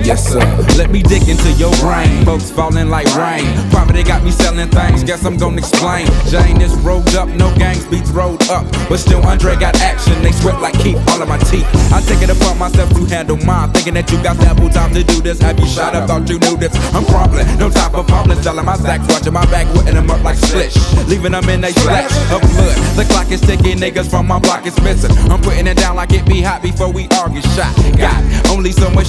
Yes sir. Let me dig into your brain. Folks falling like rain. Poverty got me selling things. Guess I'm gonna explain. Jane is rolled up, no gangs, beats rolled up. But still Andre got action. They sweat like Keith, all of my teeth. I take it upon myself to handle mine. Thinking that you got ample time to do this. Have you shot up? Thought you knew this. I'm crumbling, no time for fumbling. Selling my stacks, watching my back, whipping them up like slish. Leaving them in they splash of blood. The clock is ticking, niggas from my block is missing. I'm putting it down like it be hot before we argue. Shot, got only so much